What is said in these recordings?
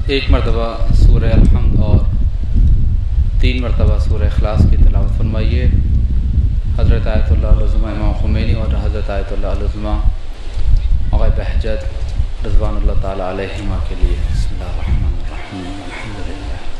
ایک مرتبہ سورہ الحمد اور 3 مرتبہ سورہ اخلاص کی تلاوت فرمائیے. حضرت آیت اللہ العظمہ امام خمینی اور حضرت آیت اللہ العظمہ آقا بہجت رضوان اللہ تعالیٰ علیہما کے لیے. بسم اللہ الرحمن الرحیم. الحمدللہ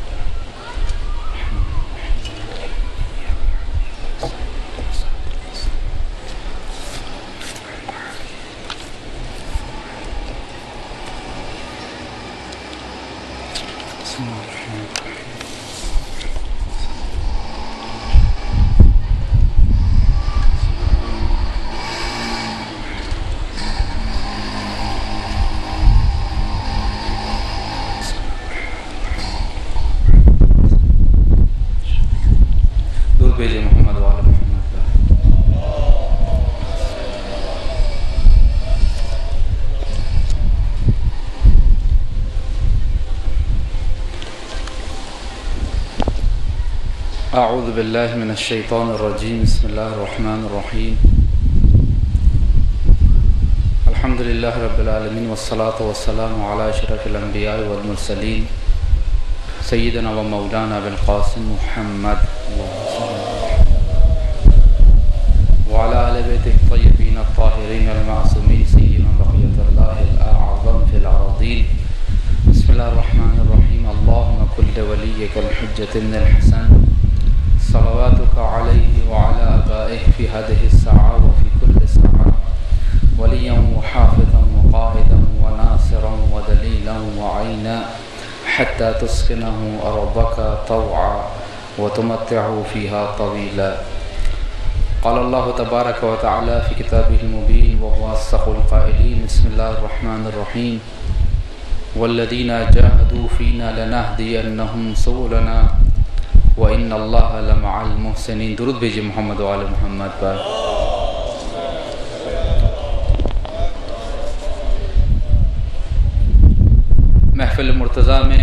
محمد وعلی محمد. اعوذ باللہ من الشیطان الرجیم. بسم اللہ الرحمن الرحیم. الحمد للہ رب العالمین والصلاة والسلام علی اشرف الانبیاء والمرسلین سیدنا و مولانا بالقاسم محمد وعلى آل بیتہ الطیبین الطاہرین المعصومین سیما بقیۃ اللہ الاعظم فی الارضین. بسم اللہ الرحمن الرحیم. اللہم کل ولیک الحجۃ ابن الحسن صلواتک علیہ وعلى آبائہ فی هذه الساعة وفی کل ساعة ولیا وحافظا وقائدا وناصرا ودلیلا وعینا حتى تسكنه أرضك طوعا وتمتعه فيها طويلا. قال الله تبارك وتعالى في كتابه المبين وهو أصدق القائلين. بسم الله الرحمن الرحيم. والذين جاهدوا فينا لنهدينهم سبلنا وإن الله لمع المحسنين. درود بھیجئے محمد وعلی محمد پر. محفل مرتضیٰ میں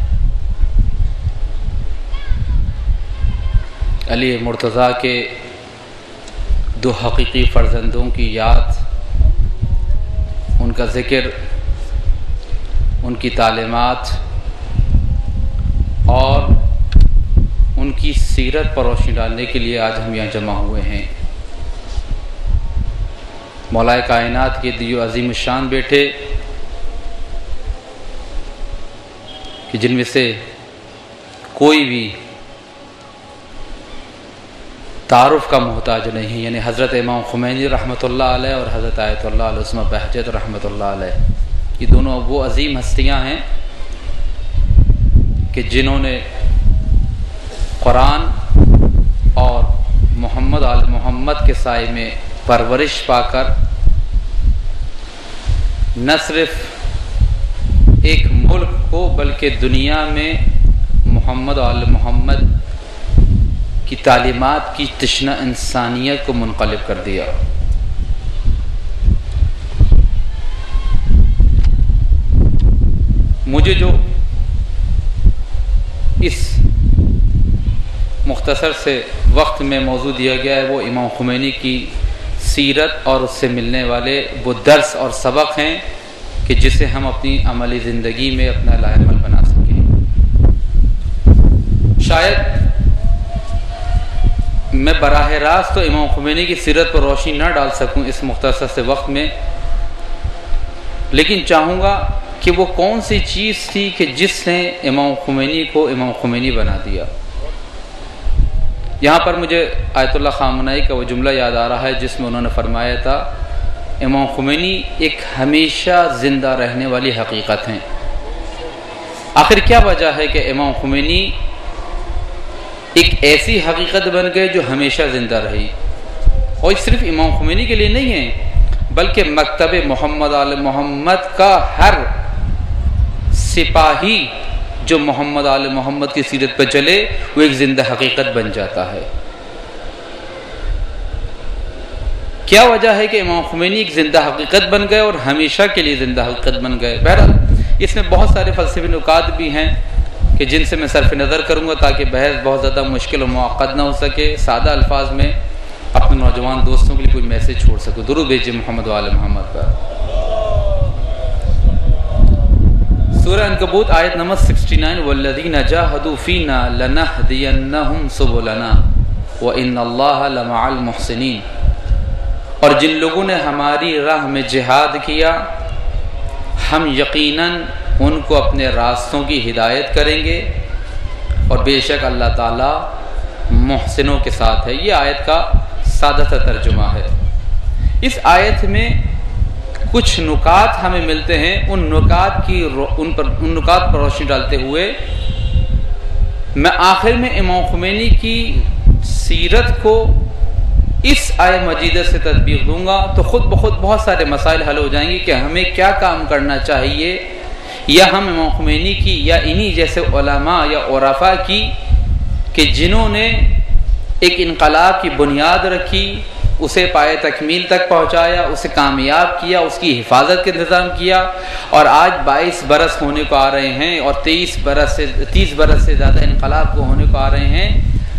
علی مرتضیٰ کے 2 حقیقی فرزندوں کی یاد، ان کا ذکر، ان کی تعلیمات اور ان کی سیرت پر روشنی ڈالنے کے لیے آج ہم یہاں جمع ہوئے ہیں. مولا کائنات کے دیو عظیم الشان بیٹے کہ جن میں سے کوئی بھی تعارف کا محتاج نہیں، یعنی حضرت امام خمینی رحمۃ اللہ علیہ اور حضرت آیت اللہ العظمہ بہجت رحمۃ اللہ علیہ. یہ دونوں وہ عظیم ہستیاں ہیں کہ جنہوں نے قرآن اور محمد آل محمد کے سائے میں پرورش پا کر نہ صرف ایک ملک کو بلکہ دنیا میں محمد آل محمد کی تعلیمات کی تشنہ انسانیت کو منقلب کر دیا. مجھے جو اس مختصر سے وقت میں موضوع دیا گیا ہے وہ امام خمینی کی سیرت اور اس سے ملنے والے وہ درس اور سبق ہیں کہ جسے ہم اپنی عملی زندگی میں اپنا لائحہ بنا سکیں. شاید میں براہ راست تو امام خمینی کی سیرت پر روشنی نہ ڈال سکوں اس مختصر سے وقت میں، لیکن چاہوں گا کہ وہ کون سی چیز تھی کہ جس نے امام خمینی کو امام خمینی بنا دیا. یہاں پر مجھے آیت اللہ خامنائی کا وہ جملہ یاد آ رہا ہے جس میں انہوں نے فرمایا تھا امام خمینی ایک ہمیشہ زندہ رہنے والی حقیقت ہیں. آخر کیا وجہ ہے کہ امام خمینی ایک ایسی حقیقت بن گئے جو ہمیشہ زندہ رہی؟ اور صرف امام خمینی کے لیے نہیں ہے بلکہ مکتب محمد آل محمد کا ہر سپاہی جو محمد آل محمد کی سیرت پہ چلے وہ ایک زندہ حقیقت بن جاتا ہے. کیا وجہ ہے کہ امام خمینی ایک زندہ حقیقت بن گئے اور ہمیشہ کے لیے زندہ حقیقت بن گئے؟ بہرحال اس میں بہت سارے فلسفی نکات بھی ہیں کہ جن سے میں صرف نظر کروں گا تاکہ بحث بہت زیادہ مشکل و معقد نہ ہو سکے. سادہ الفاظ میں اپنے نوجوان دوستوں کے لیے کوئی میسج چھوڑ سکوں. درود بھیجئے محمد وعلی محمد پر. سورہ عنکبوت آیت نمبر 69 والذین جاہدوا فینا لنہدینہم سبلنا وان اللہ لمع المحسنین، اور جن لوگوں نے ہماری راہ میں جہاد کیا ہم یقیناً ان کو اپنے راستوں کی ہدایت کریں گے، اور بے شک اللہ تعالیٰ محسنوں کے ساتھ ہے۔ یہ آیت کا سادہ سا ترجمہ ہے۔ اس آیت میں کچھ نکات ہمیں ملتے ہیں، ان نکات پر روشنی ڈالتے ہوئے میں آخر میں امام خمینی کی سیرت کو اس آیت مجیدہ سے تطبیق دوں گا تو خود بخود بہت سارے مسائل حل ہو جائیں گے کہ ہمیں کیا کام کرنا چاہیے، یا ہم امام خمینی کی یا انہی جیسے علماء یا عرفاء کی کہ جنہوں نے ایک انقلاب کی بنیاد رکھی، اسے پائے تکمیل تک پہنچایا، اسے کامیاب کیا، اس کی حفاظت کا انتظام کیا، اور آج 22 برس ہونے کو آ رہے ہیں اور 30 برس سے زیادہ انقلاب کو ہونے کو آ رہے ہیں،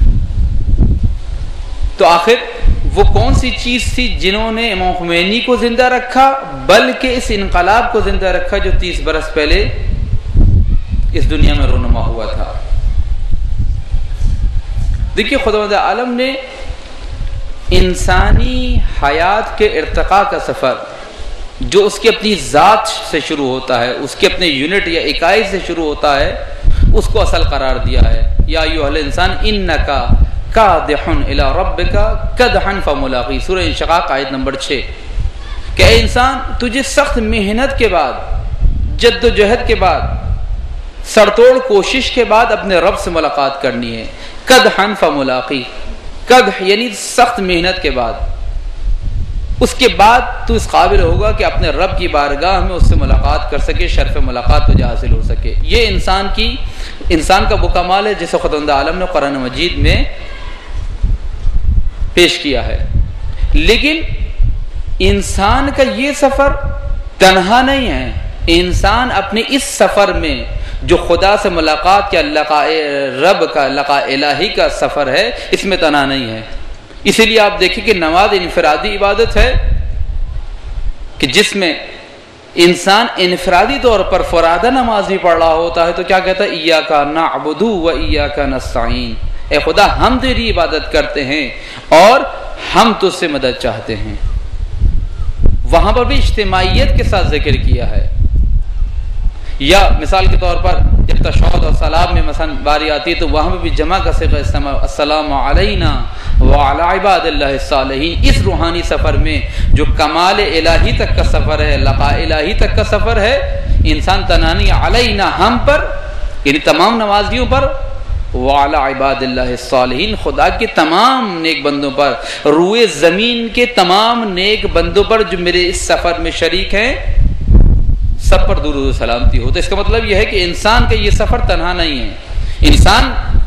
تو آخر وہ کون سی چیز تھی جنہوں نے امام خمینی کو زندہ رکھا، بلکہ اس انقلاب کو زندہ رکھا جو 30 برس پہلے اس دنیا میں رونما ہوا تھا۔ دیکھیے خداوند عالم نے انسانی حیات کے ارتقاء کا سفر جو اس کی اپنی ذات سے شروع ہوتا ہے، اس کے اپنے یونٹ یا اکائی سے شروع ہوتا ہے، اس کو اصل قرار دیا ہے۔ یا ایھا الانسان انکا کادح الی ربک کدحا فملاقی، سورہ انشقاق آیت نمبر 6، کہ اے انسان تجھے سخت محنت کے بعد، جد و جہد کے بعد، سرتوڑ کوشش کے بعد اپنے رب سے ملاقات کرنی ہے۔ کدحا فملاقی، قدح یعنی سخت محنت کے بعد، اس کے بعد تو اس قابل ہوگا کہ اپنے رب کی بارگاہ میں اس سے ملاقات کر سکے، شرف ملاقات تجھے حاصل ہو سکے۔ یہ انسان کا وہ کمال ہے جسے خداوند عالم نے قرآن مجید میں پیش کیا ہے۔ لیکن انسان کا یہ سفر تنہا نہیں ہے، انسان اپنے اس سفر میں جو خدا سے ملاقات کا لقاء رب کا لقاء الہی کا سفر ہے، اس میں تنہا نہیں ہے۔ اسی لیے آپ دیکھیں کہ نماز انفرادی عبادت ہے کہ جس میں انسان انفرادی طور پر فرادہ نماز بھی پڑھ رہا ہوتا ہے تو کیا کہتا ہے، ایاک نعبد و ایاک نستعین، اے خدا ہم تیری عبادت کرتے ہیں اور ہم تجھ سے مدد چاہتے ہیں۔ وہاں پر بھی اجتماعیت کے ساتھ ذکر کیا ہے۔ یا مثال کے طور پر جب تشہد اور سلام میں مثلا باری آتی ہے تو وہاں پہ بھی جمع کا صیغہ استعمال، السلام علینا وعلی عباد اللہ الصالحین۔ اس روحانی سفر میں جو کمال الہی تک کا سفر ہے، لقاء الہی تک کا سفر ہے، انسان تنہانی علینا ہم پر یعنی تمام نمازیوں پر، وعلی عباد اللہ الصالحین خدا کے تمام نیک بندوں پر، روئے زمین کے تمام نیک بندوں پر جو میرے اس سفر میں شریک ہیں، سب پر درود و سلامتی ہو۔ تو اس کا مطلب یہ ہے کہ انسان کا یہ سفر تنہا نہیں ہے۔ انسان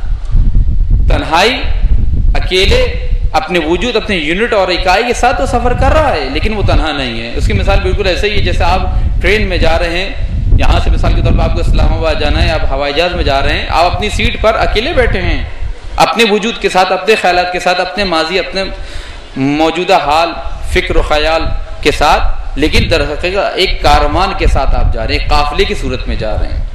تنہائی اکیلے اپنے وجود، اپنے یونٹ اور اکائی کے ساتھ تو سفر کر رہا ہے، لیکن وہ تنہا نہیں ہے۔ اس کی مثال بالکل ایسے ہی ہے جیسے آپ ٹرین میں جا رہے ہیں، یہاں سے مثال کے طور پر آپ کو اسلام آباد جانا ہے، آپ ہوائی جہاز میں جا رہے ہیں، آپ اپنی سیٹ پر اکیلے بیٹھے ہیں، اپنے وجود کے ساتھ، اپنے خیالات کے ساتھ، اپنے ماضی، اپنے موجودہ حال، فکر و خیال کے ساتھ، لیکن در حقیقت ایک کاروان کے ساتھ آپ جا رہے ہیں، ایک قافلے کی صورت میں جا رہے ہیں۔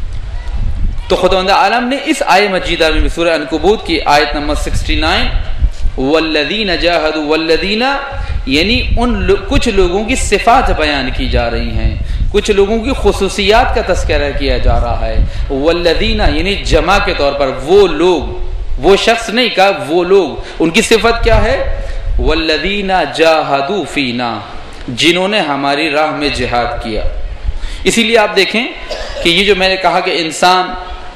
تو خداوند عالم نے اس آیت مجیدہ میں سورہ عنکبوت کی آیت نمبر 69 والذین جاہدوا، والذین یعنی کچھ لوگوں کی صفات بیان کی جا رہی ہیں، کچھ لوگوں کی خصوصیات کا تذکرہ کیا جا رہا ہے۔ والذین یعنی جمع کے طور پر وہ لوگ، وہ شخص نہیں کہا، وہ لوگ، ان کی صفت کیا ہے، والذین جاہدوا فینا، جنہوں نے ہماری راہ میں جہاد کیا۔ اسی لیے آپ دیکھیں کہ یہ جو میں نے کہا کہ انسان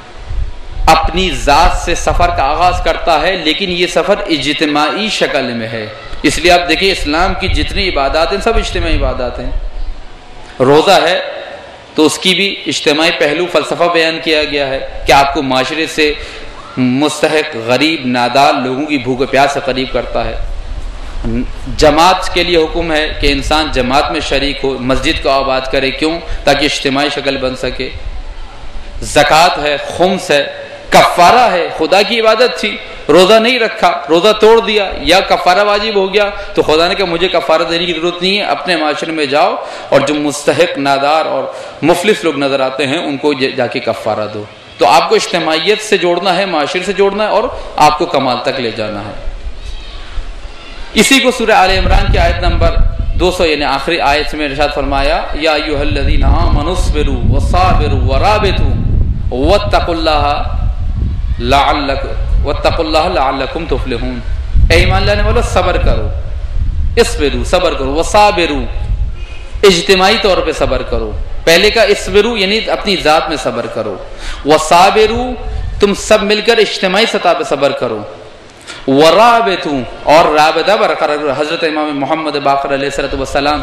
اپنی ذات سے سفر کا آغاز کرتا ہے، لیکن یہ سفر اجتماعی شکل میں ہے۔ اس لیے آپ دیکھیں اسلام کی جتنی عبادات ہیں سب اجتماعی عبادات ہیں۔ روزہ ہے تو اس کی بھی اجتماعی پہلو فلسفہ بیان کیا گیا ہے کہ آپ کو معاشرے سے مستحق، غریب، نادار لوگوں کی بھوک و پیاس سے قریب کرتا ہے۔ جماعت کے لیے حکم ہے کہ انسان جماعت میں شریک ہو، مسجد کو آباد کرے، کیوں؟ تاکہ اجتماعی شکل بن سکے۔ زکوٰۃ ہے، خمس ہے، کفارہ ہے، خدا کی عبادت تھی روزہ نہیں رکھا، روزہ توڑ دیا یا کفارہ واجب ہو گیا تو خدا نے کہا مجھے کفارہ دینے کی ضرورت نہیں ہے، اپنے معاشرے میں جاؤ اور جو مستحق نادار اور مفلس لوگ نظر آتے ہیں ان کو جا کے کفارہ دو۔ تو آپ کو اجتماعیت سے جوڑنا ہے، معاشرے سے جوڑنا ہے اور آپ کو کمال تک لے جانا ہے۔ اسی کو سورہ آل عمران کی آیت نمبر 200 یعنی آخری آیت میں ارشاد فرمایا یا ایھا الذین آمنوا اصبروا وصابروا ورابطوا واتقوا اللہ لعلکم تفلحون، اے ایمان لانے والو صبر کرو، اصبروا صبر کرو، وصابروا اجتماعی طور پہ صبر کرو، پہلے کا اصبروا یعنی اپنی ذات میں صبر کرو، وصابروا تم سب مل کر اجتماعی سطح پہ صبر کرو، ورابطوا اور رابطہ برقرار کرو۔ حضرت امام محمد باقر علیہ السلام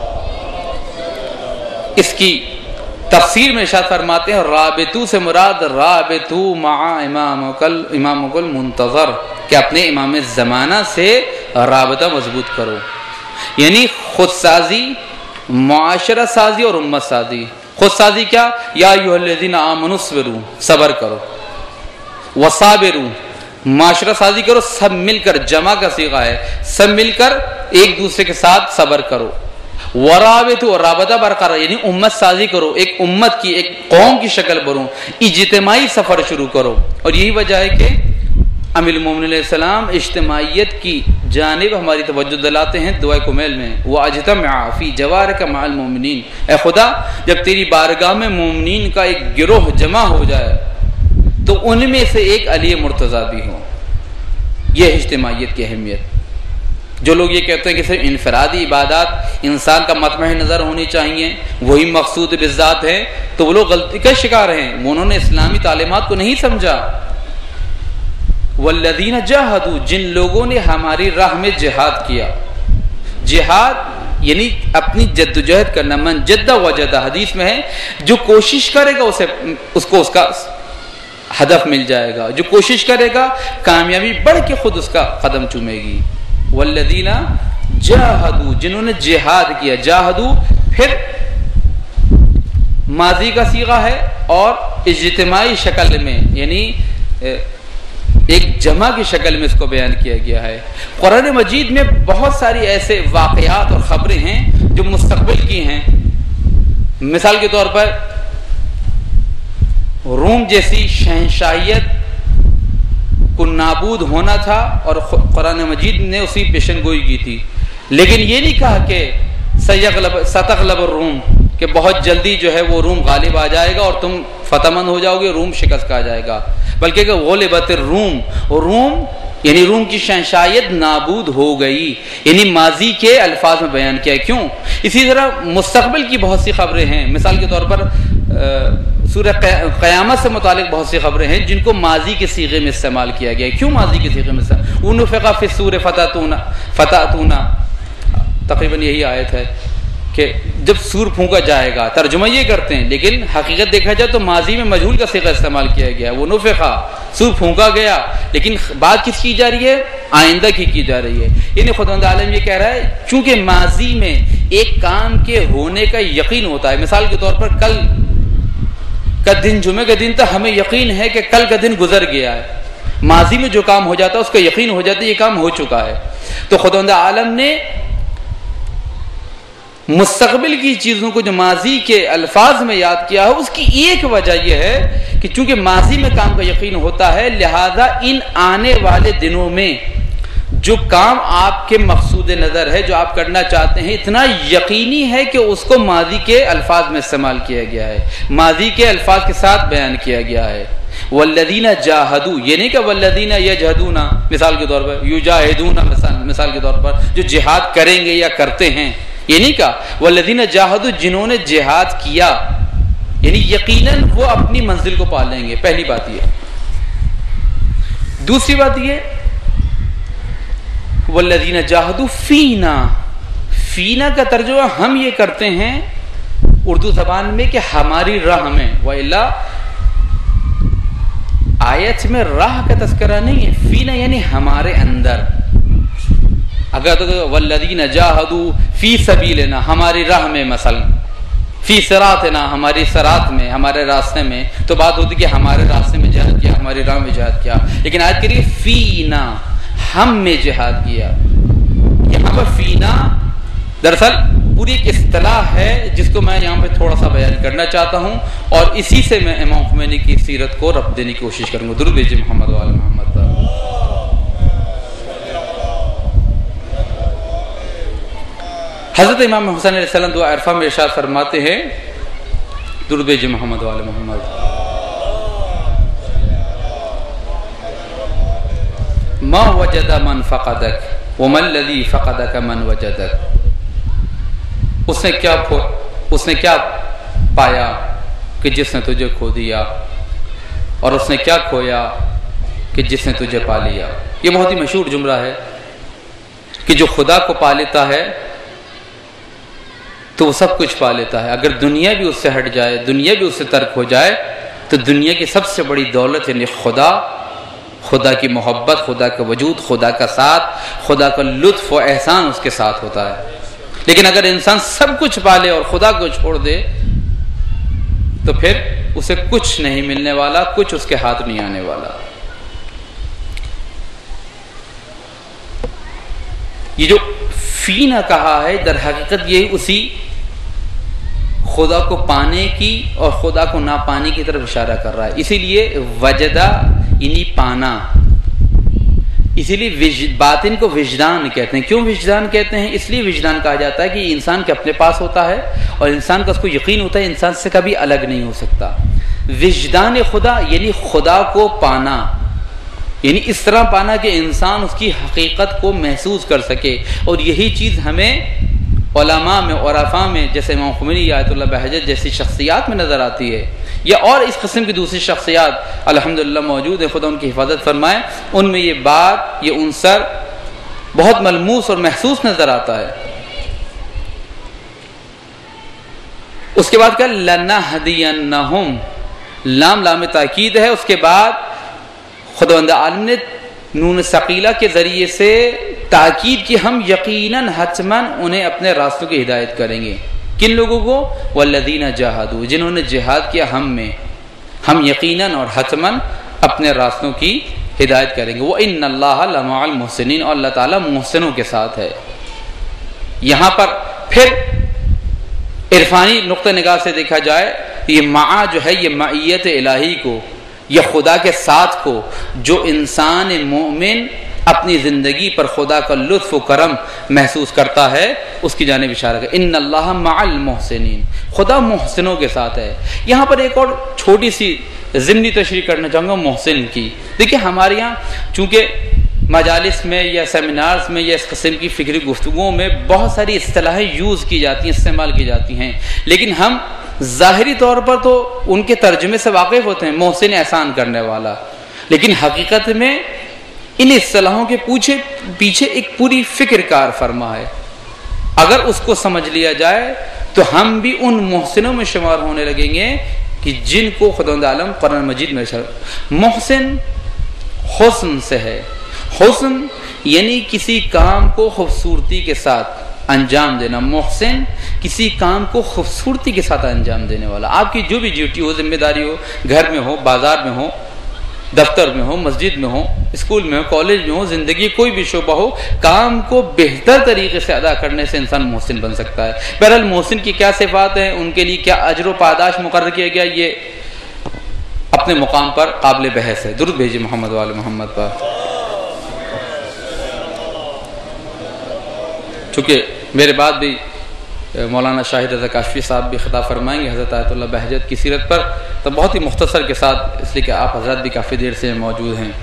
اس کی تفسیر میں ارشاد فرماتے ہیں رابطو سے مراد رابطو مع امامک المنتظر، کہ اپنے امام زمانہ سے رابطہ مضبوط کرو، یعنی خود سازی، معاشرہ سازی اور امت سازی۔ خود سازی کیا؟ یا ایھا الذین آمنوا اصبروا صبر کرو، وصابروا معاشرہ سازی کرو، سب مل کر، جمع کا صیغہ ہے، سب مل کر ایک دوسرے کے ساتھ صبر کرو، ورابطوا اور رابطہ برقرار یعنی امت سازی کرو، ایک امت کی، ایک قوم کی شکل بنو، اجتماعی سفر شروع کرو۔ اور یہی وجہ ہے کہ امیر المومنین علیہ السلام اجتماعیت کی جانب ہماری توجہ دلاتے ہیں دعائے کمیل میں، وَأَجْتَمِعَ فِي جَوَارِكَ مَعَ الْمُؤْمِنِينَ، اے خدا جب تیری بارگاہ میں مومنین کا ایک گروہ جمع ہو جائے تو ان میں سے ایک علی مرتضیٰ بھی ہو۔ یہ اجتماعیت کی اہمیت۔ جو لوگ یہ کہتے ہیں کہ صرف انفرادی عبادات انسان کا مطمع نظر ہونی چاہیے، وہی مقصود بالذات ہے، تو وہ لوگ غلطی کا شکار ہیں، انہوں نے اسلامی تعلیمات کو نہیں سمجھا۔ والذین جاہدوا جن لوگوں نے ہماری راہ میں جہاد کیا، جہاد یعنی اپنی جد و جہد کرنا، من جد وجد حدیث میں ہے جو کوشش کرے گا اس کو اس کا ہدف مل جائے گا، جو کوشش کرے گا کامیابی بڑھ کے خود اس کا قدم چومے گی۔ والذین جاہدوا جنہوں نے جہاد کیا، جاہدوا پھر ماضی کا صیغہ ہے اور اجتماعی شکل میں یعنی ایک جمع کی شکل میں اس کو بیان کیا گیا ہے۔ قرآن مجید میں بہت ساری ایسے واقعات اور خبریں ہیں جو مستقبل کی ہیں۔ مثال کے طور پر روم جیسی شہنشاہیت کو نابود ہونا تھا اور قرآن مجید نے اسی پیشن گوئی کی تھی، لیکن یہ نہیں کہا کہ ستغلب الروم کہ بہت جلدی جو ہے وہ روم غالب آ جائے گا اور تم فتح مند ہو جاؤ گے، روم شکست کا جائے گا، بلکہ کہ غلبت الروم، اور روم یعنی روم کی شہنشاہیت نابود ہو گئی، یعنی ماضی کے الفاظ میں بیان کیا ہے۔ کیوں؟ اسی طرح مستقبل کی بہت سی خبریں ہیں۔ مثال کے طور پر سورہ قیامت سے متعلق بہت سی خبریں ہیں جن کو ماضی کے صیغے میں استعمال کیا گیا ہے۔ کیوں ماضی کے صیغے میں استعمال؟ وَنُفِخَ فِي الصُّورِ فَتَأْتُونَ تقریباً یہی آیت ہے کہ جب سور پھونکا جائے گا، ترجمہ یہ کرتے ہیں، لیکن حقیقت دیکھا جائے تو ماضی میں مجہول کا صیغہ استعمال کیا گیا ہے۔ وَنُفِخَ سور پھونکا گیا، لیکن بات کس کی جا رہی ہے؟ آئندہ کی جا رہی ہے۔ یعنی خداوند عالم یہ کہہ رہا ہے چونکہ ماضی میں ایک کام کے ہونے کا یقین ہوتا ہے، مثال کے طور پر کل کا دن، جمعہ کا دن تھا، ہمیں یقین ہے کہ کل کا دن گزر گیا ہے، ماضی میں جو کام ہو جاتا ہے اس کا یقین ہو جاتا ہے یہ کام ہو چکا ہے۔ تو خداوند عالم نے مستقبل کی چیزوں کو جو ماضی کے الفاظ میں یاد کیا ہے، اس کی ایک وجہ یہ ہے کہ چونکہ ماضی میں کام کا یقین ہوتا ہے، لہذا ان آنے والے دنوں میں جو کام آپ کے مقصود نظر ہے، جو آپ کرنا چاہتے ہیں، اتنا یقینی ہے کہ اس کو ماضی کے الفاظ میں استعمال کیا گیا ہے، ماضی کے الفاظ کے ساتھ بیان کیا گیا ہے۔ والذین جاہدوا یہ نہیں کہ والذین یجہدون مثال کے طور پر، یجاہدون مثال کے طور پر جو جہاد کریں گے یا کرتے ہیں، یہ نہیں کہا والذین جاہدوا جنہوں نے جہاد کیا، یعنی یقیناً وہ اپنی منزل کو پا لیں گے۔ پہلی بات یہ۔ دوسری بات یہ والذین جاہدوا فینا، فینا کا ترجمہ ہم یہ کرتے ہیں اردو زبان میں کہ ہماری راہ میں، وَإِلَّا آیت میں راہ کا تذکرہ نہیں ہے، فینا یعنی ہمارے اندر۔ اگر تو والذین جاہدوا فی سبیلنا ہماری راہ میں، مثلا فی صراطنا، ہماری صراط میں، ہمارے راستے میں، تو بات ہوتی کہ ہمارے راستے میں جہاد کیا، ہماری راہ میں جہاد کیا، لیکن آیت کریے فینا، ہم میں جہاد کیا۔ یہاں پر فینا دراصل پوری ایک اصطلاح ہے جس کو میں یہاں پہ تھوڑا سا بیان کرنا چاہتا ہوں، اور اسی سے میں امام خمینی کی سیرت کو ربط دینے کی کوشش کروں گا۔ درود بھیجیے محمد وعلی محمد پر۔ حضرت امام حسین علیہ السلام دعا عرفہ میں ارشاد فرماتے ہیں، درود بھیجیے محمد وعلی محمد، ما وجد من فقدک وما الذی فقدک من وجدک۔ اس نے کیا پایا کہ جس نے تجھے کھو دیا، اور اس نے کیا کھویا کہ جس نے تجھے پا لیا۔ یہ بہت ہی مشہور جملہ ہے کہ جو خدا کو پا لیتا ہے تو وہ سب کچھ پا لیتا ہے۔ اگر دنیا بھی اس سے ہٹ جائے، دنیا بھی اس سے ترک ہو جائے، تو دنیا کی سب سے بڑی دولت یعنی خدا کی محبت، خدا کا وجود، خدا کا ساتھ، خدا کا لطف و احسان اس کے ساتھ ہوتا ہے۔ لیکن اگر انسان سب کچھ پالے اور خدا کو چھوڑ دے تو پھر اسے کچھ نہیں ملنے والا، کچھ اس کے ہاتھ نہیں آنے والا۔ یہ جو فینا کہا ہے در حقیقت یہ اسی خدا کو پانے کی اور خدا کو نہ پانے کی طرف اشارہ کر رہا ہے۔ اسی لیے وجدہ یعنی پانا، اسی لیے باطن کو وجدان کہتے ہیں۔ کیوں وجدان کہتے ہیں؟ اس لیے وجدان کہا جاتا ہے کہ یہ انسان کے اپنے پاس ہوتا ہے اور انسان کا اس کو یقین ہوتا ہے انسان سے کبھی الگ نہیں ہو سکتا۔ وجدان خدا یعنی خدا کو پانا، یعنی اس طرح پانا کہ انسان اس کی حقیقت کو محسوس کر سکے، اور یہی چیز ہمیں علماء میں، عرفاء میں، جیسے امام خمینی، آیت اللہ بہجت جیسی شخصیات میں نظر آتی ہے، یا اور اس قسم کی دوسری شخصیات الحمدللہ موجود ہیں، خدا ان کی حفاظت فرمائے۔ ان میں یہ بات، یہ عنصر بہت ملموس اور محسوس نظر آتا ہے۔ اس کے بعد کیا؟ لَنَهْدِيَنَّهُمْ، لام تاکید ہے۔ اس کے بعد خداوند عالم نے نون ثقیلہ کے ذریعے سے تاکید کی، ہم یقیناً حتماً انہیں اپنے راستوں کی ہدایت کریں گے۔ کن لوگوں کو؟ والذین جاہدوا، جنہوں نے جہاد کیا ہم میں، ہم یقیناً اور حتماً اپنے راستوں کی ہدایت کریں گے۔ وَإِنَّ اللَّهَ لَمَعَ الْمُحْسِنِينَ، اور اللہ تعالیٰ محسنوں کے ساتھ ہے۔ یہاں پر پھر عرفانی نقطہ نگاہ سے دیکھا جائے، یہ معا جو ہے یہ معیت الہی کو، یا خدا کے ساتھ کو، جو انسان مومن اپنی زندگی پر خدا کا لطف و کرم محسوس کرتا ہے، اس کی جانب اشارہ ہے۔ ان اللہ مع المحسنین، خدا محسنوں کے ساتھ ہے۔ یہاں پر ایک اور چھوٹی سی ضمنی تشریح کرنا چاہوں گا محسن کی۔ دیکھیں ہمارے یہاں چونکہ مجالس میں یا سیمینارز میں یا اس قسم کی فکری گفتگوؤں میں بہت ساری اصطلاحیں یوز کی جاتی ہیں، استعمال کی جاتی ہیں، لیکن ہم ظاہری طور پر تو ان کے ترجمے سے واقف ہوتے ہیں، محسن احسان کرنے والا، لیکن حقیقت میں ان اصطلاحوں کے پیچھے ایک پوری فکر کار فرما ہے۔ اگر اس کو سمجھ لیا جائے تو ہم بھی ان محسنوں میں شمار ہونے لگیں گے کہ جن کو خداوند عالم قرآن مجید میں محسن حسن سے ہے۔ حسن یعنی کسی کام کو خوبصورتی کے ساتھ انجام دینا، محسن کسی کام کو خوبصورتی کے ساتھ انجام دینے والا۔ آپ کی جو بھی ڈیوٹی ہو، ذمہ داری ہو، گھر میں ہو، بازار میں ہو، دفتر میں ہو، مسجد میں ہو، اسکول میں ہو، کالج میں ہو، زندگی کوئی بھی شعبہ ہو، کام کو بہتر طریقے سے ادا کرنے سے انسان محسن بن سکتا ہے۔ بہرحال محسن کی کیا صفات ہیں، ان کے لیے کیا اجر و پاداش مقرر کیا گیا، یہ اپنے مقام پر قابل بحث ہے۔ درود بھیجیے محمد وعلی محمد پر۔ چونکہ میرے بعد بھی مولانا شاہد رضا کاشفی صاحب بھی خطاب فرمائیں گے حضرت آیت اللہ بہجت کی سیرت پر، تو بہت ہی مختصر کے ساتھ، اس لیے کہ آپ حضرات بھی کافی دیر سے موجود ہیں۔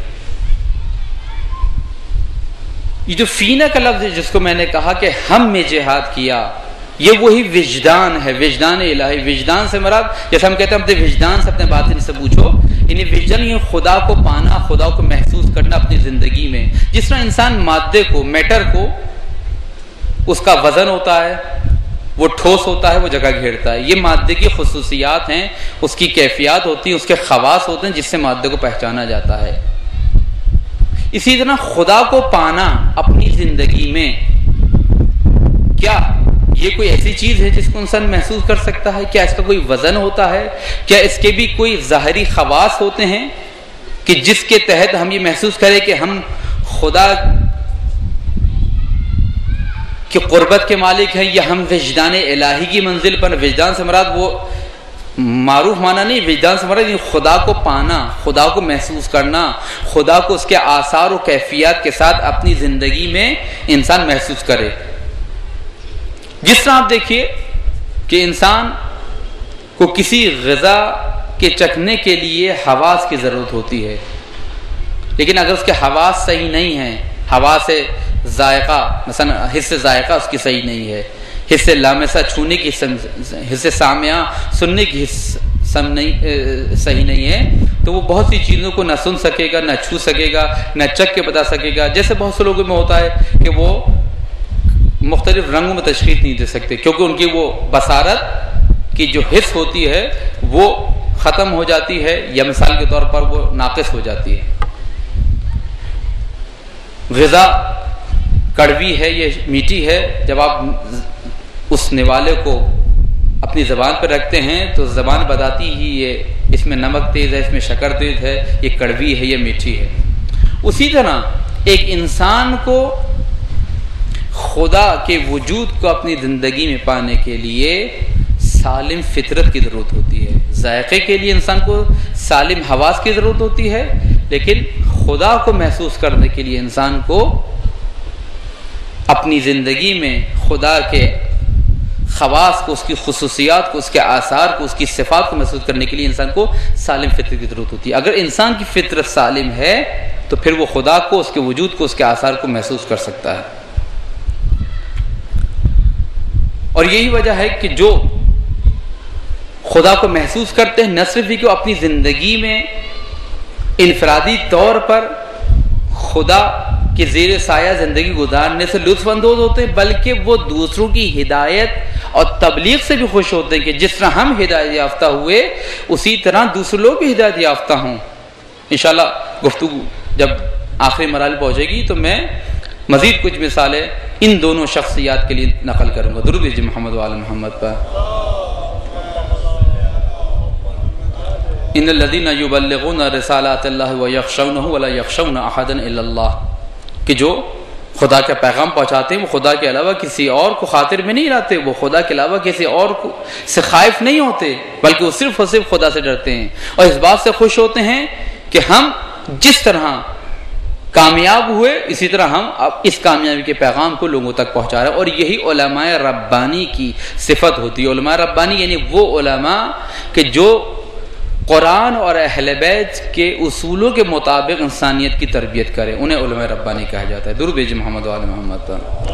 یہ جو فینا کا لفظ ہے جس کو میں نے کہا کہ ہم میں جہاد کیا، یہ وہی وجدان ہے، وجدان الہی۔ وجدان سے مراد، جیسے ہم کہتے ہیں اپنے وجدان سے، اپنے باطن سے پوچھو، یعنی وجدان یہ خدا کو پانا، خدا کو محسوس کرنا اپنی زندگی میں۔ جس طرح انسان مادے کو، میٹر کو، اس کا وزن ہوتا ہے، وہ ٹھوس ہوتا ہے، وہ جگہ گھیرتا ہے، یہ مادے کی خصوصیات ہیں، اس کی کیفیات ہوتی ہیں، اس کے خواص ہوتے ہیں جس سے مادے کو پہچانا جاتا ہے۔ اسی طرح خدا کو پانا اپنی زندگی میں کیا یہ کوئی ایسی چیز ہے جس کو انسان محسوس کر سکتا ہے؟ کیا اس کا کوئی وزن ہوتا ہے؟ کیا اس کے بھی کوئی ظاہری خواص ہوتے ہیں کہ جس کے تحت ہم یہ محسوس کریں کہ ہم خدا کی قربت کے مالک ہیں، یا ہم وجدان الہی کی منزل پر؟ وجدان سے مراد وہ معروف معنی نہیں، وجدان سے مراد خدا کو پانا، خدا کو محسوس کرنا، خدا کو اس کے آثار و کیفیات کے ساتھ اپنی زندگی میں انسان محسوس کرے۔ جس طرح آپ دیکھیے کہ انسان کو کسی غذا کے چکھنے کے لیے حواس کی ضرورت ہوتی ہے، لیکن اگر اس کے حواس صحیح نہیں ہیں، حواس ذائقہ مثلا حصہ ذائقہ اس کی صحیح نہیں ہے، حصہ لامسہ چھونے کی، حصہ سامعہ سننے کی صحیح نہیں ہے، تو وہ بہت سی چیزوں کو نہ سن سکے گا، نہ چھو سکے گا، نہ چکھ کے بتا سکے گا۔ جیسے بہت سے لوگوں میں ہوتا ہے کہ وہ مختلف رنگوں میں تشخیص نہیں دے سکتے، کیونکہ ان کی وہ بصارت کی جو حس ہوتی ہے وہ ختم ہو جاتی ہے، یا مثال کے طور پر وہ ناقص ہو جاتی ہے۔ غذا کڑوی ہے یا میٹھی ہے، جب آپ اس نوالے کو اپنی زبان پر رکھتے ہیں تو زبان بتاتی ہی یہ اس میں نمک تیز ہے، اس میں شکر تیز ہے، یہ کڑوی ہے یا میٹھی ہے۔ اسی طرح ایک انسان کو خدا کے وجود کو اپنی زندگی میں پانے کے لیے سالم فطرت کی ضرورت ہوتی ہے۔ ذائقے کے لیے انسان کو سالم حواس کی ضرورت ہوتی ہے، لیکن خدا کو محسوس کرنے کے لیے انسان کو اپنی زندگی میں خدا کے خواص کو، اس کی خصوصیات کو، اس کے آثار کو، اس کی صفات کو محسوس کرنے کے لیے انسان کو سالم فطرت کی ضرورت ہوتی ہے۔ اگر انسان کی فطرت سالم ہے تو پھر وہ خدا کو، اس کے وجود کو، اس کے آثار کو محسوس کر سکتا ہے۔ اور یہی وجہ ہے کہ جو خدا کو محسوس کرتے ہیں، نہ صرف ہی کہ وہ اپنی زندگی میں انفرادی طور پر خدا کے زیر سایہ زندگی گزارنے سے لطف اندوز ہوتے ہیں، بلکہ وہ دوسروں کی ہدایت اور تبلیغ سے بھی خوش ہوتے ہیں کہ جس طرح ہم ہدایت یافتہ ہوئے اسی طرح دوسرے لوگ بھی ہدایت یافتہ ہوں۔ انشاءاللہ گفتگو جب آخری مراحل پہنچے گی تو میں مزید کچھ مثالیں ان دونوں شخصیات کے لیے نقل کروں گا۔ درود بھیجئے محمد وعلی محمد پر۔ ان الذين يبلغون رسالات الله ويخشونه ولا يخشون احدا الا الله، کہ جو خدا کا پیغام پہنچاتے ہیں وہ خدا کے علاوہ کسی اور کو خاطر میں نہیں لاتے، وہ خدا کے علاوہ کسی اور کو سے خائف نہیں ہوتے، بلکہ وہ صرف اور صرف خدا سے ڈرتے ہیں، اور اس بات سے خوش ہوتے ہیں کہ ہم جس طرح کامیاب ہوئے اسی طرح ہم اب اس کامیابی کے پیغام کو لوگوں تک پہنچا رہے ہیں۔ اور یہی علماء ربانی کی صفت ہوتی ہے۔ علماء ربانی یعنی وہ علماء کہ جو قرآن اور اہل بیت کے اصولوں کے مطابق انسانیت کی تربیت کرے، انہیں علماء ربانی کہا جاتا ہے۔ درود بھیجئے محمد وعلی محمد۔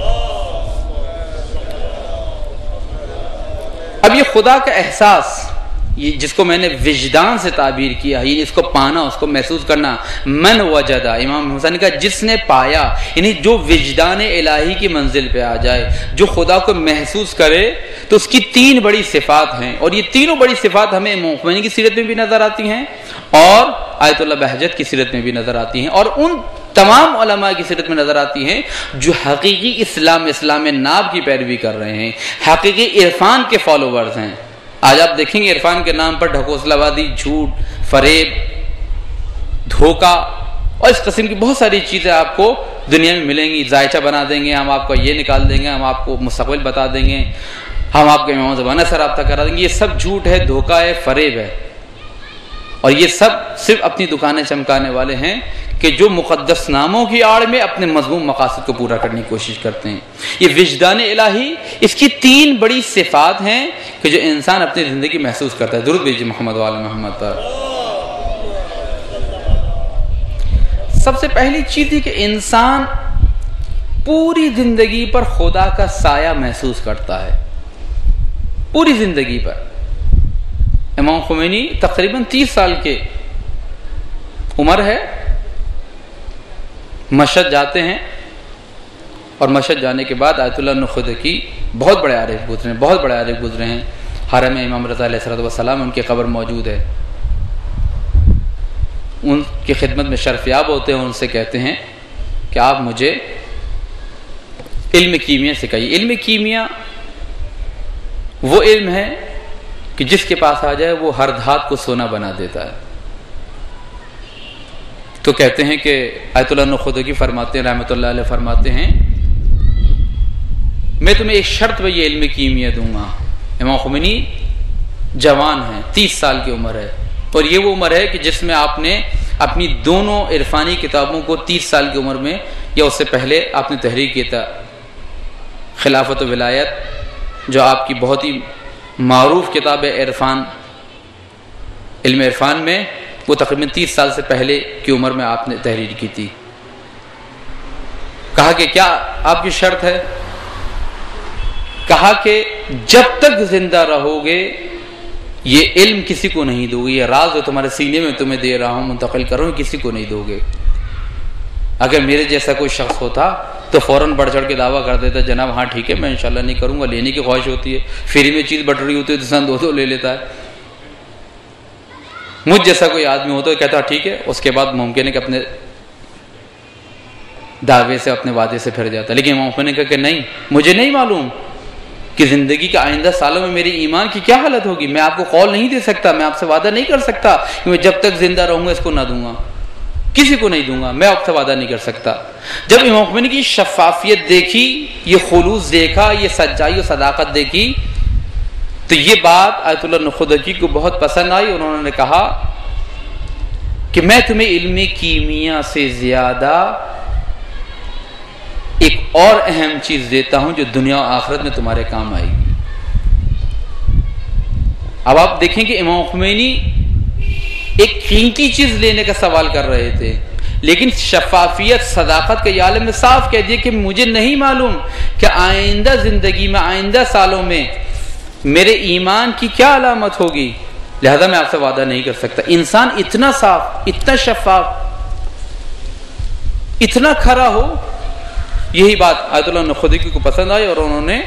اب یہ خدا کا احساس، یہ جس کو میں نے وجدان سے تعبیر کیا، یعنی اس کو پانا، اس کو محسوس کرنا، من وجدہ، امام حسین نے کہا جس نے پایا، یعنی جو وجدان الہی کی منزل پہ آ جائے، جو خدا کو محسوس کرے، تو اس کی تین بڑی صفات ہیں، اور یہ تینوں بڑی صفات ہمیں امام خمینی کی سیرت میں بھی نظر آتی ہیں اور آیت اللہ بہجت کی سیرت میں بھی نظر آتی ہیں، اور ان تمام علماء کی سیرت میں نظر آتی ہیں جو حقیقی اسلام ناب کی پیروی کر رہے ہیں، حقیقی عرفان کے فالوورز ہیں۔ آج آپ دیکھیں گے عرفان کے نام پر ڈھکوسلہ بازی، جھوٹ، فریب، دھوکہ اور اس قسم کی بہت ساری چیزیں آپ کو دنیا میں ملیں گی۔ ذائچہ بنا دیں گے، ہم آپ کو یہ نکال دیں گے، ہم آپ کو مستقبل بتا دیں گے، ہم آپ کے امام زبانہ سے رابطہ کرا دیں گے۔ یہ سب جھوٹ ہے، دھوکہ ہے، فریب ہے، اور یہ سب صرف اپنی دکانیں چمکانے والے ہیں کہ جو مقدس ناموں کی آڑ میں اپنے مضمون مقاصد کو پورا کرنے کی کوشش کرتے ہیں۔ یہ وجدان الہی، اس کی تین بڑی صفات ہیں کہ جو انسان اپنی زندگی محسوس کرتا ہے۔ درود بھیجئے محمد وعلی محمد پر۔ سب سے پہلی چیز ہے کہ انسان پوری زندگی پر خدا کا سایہ محسوس کرتا ہے، پوری زندگی پر۔ امام خمینی تقریباً 30 سال کے عمر ہے، مشہد جاتے ہیں، اور مشہد جانے کے بعد آیت اللہ نخدکی بہت بڑے عارف گزرے ہیں، حرم امام رضا علیہ السلام ان کی قبر موجود ہے، ان کی خدمت میں شرفیاب ہوتے ہیں، ان سے کہتے ہیں کہ آپ مجھے علم کیمیا سکھائیے۔ علم کیمیا وہ علم ہے کہ جس کے پاس آ جائے وہ ہر دھات کو سونا بنا دیتا ہے. تو کہتے ہیں کہ آیت اللہ خودگی فرماتے ہیں رحمۃ اللہ علیہ فرماتے ہیں میں تمہیں ایک شرط پہ یہ علم کیمیا دوں گا. امام خمینی جوان ہیں، 30 سال کی عمر ہے، اور یہ وہ عمر ہے کہ جس میں آپ نے اپنی دونوں عرفانی کتابوں کو 30 سال کی عمر میں یا اس سے پہلے آپ نے تحریر کیا تھا. خلافت و ولایت جو آپ کی بہت ہی معروف کتاب ہے عرفان، علم عرفان میں، وہ تقریباً 30 سال سے پہلے کی عمر میں آپ نے تحریر کی تھی. کہا کہ کیا آپ کی شرط ہے؟ کہا کہ جب تک زندہ رہو گے یہ علم کسی کو نہیں دو گے، یہ راز جو تمہارے سینے میں تمہیں دے رہا ہوں منتقل کر رہا ہوں کسی کو نہیں دو گے. اگر میرے جیسا کوئی شخص ہوتا تو فوراً بڑھ چڑھ کے دعویٰ کر دیتا جناب ہاں ٹھیک ہے میں انشاءاللہ نہیں کروں گا. لینے کی خواہش ہوتی ہے، فری میں چیز بٹ رہی ہوتی ہے تو انسان 2 لے لیتا ہے. مجھ جیسا کوئی آدمی ہوتا ہے کہتا ٹھیک ہے، اس کے بعد ممکن ہے کہ اپنے دعوے سے اپنے وعدے سے پھر جاتا. لیکن امام نے کہا کہ نہیں، مجھے نہیں معلوم کہ زندگی کے آئندہ سالوں میں میری ایمان کی کیا حالت ہوگی. میں آپ کو قول نہیں دے سکتا، میں آپ سے وعدہ نہیں کر سکتا کہ میں جب تک زندہ رہوں گا اس کو نہ دوں گا، کسی کو نہیں دوں گا، میں آپ سے وعدہ نہیں کر سکتا. جب امام خمینی کی شفافیت دیکھی، یہ خلوص دیکھا، یہ سچائی و صداقت دیکھی، تو یہ بات آیت اللہ نخودکی کو بہت پسند آئی. انہوں نے کہا کہ میں تمہیں علم کیمیا سے زیادہ ایک اور اہم چیز دیتا ہوں جو دنیا و آخرت میں تمہارے کام آئے گی. اب آپ دیکھیں کہ امام خمینی ایک قیمتی چیز لینے کا سوال کر رہے تھے، لیکن شفافیت صداقت کے عالم میں صاف کہہ دیا کہ مجھے نہیں معلوم کہ آئندہ زندگی میں آئندہ سالوں میں میرے ایمان کی کیا علامت ہوگی، لہذا میں آپ سے وعدہ نہیں کر سکتا. انسان اتنا صاف، اتنا شفاف، اتنا کھرا ہو، یہی بات آیت اللہ نخودکی کو پسند آئی اور انہوں نے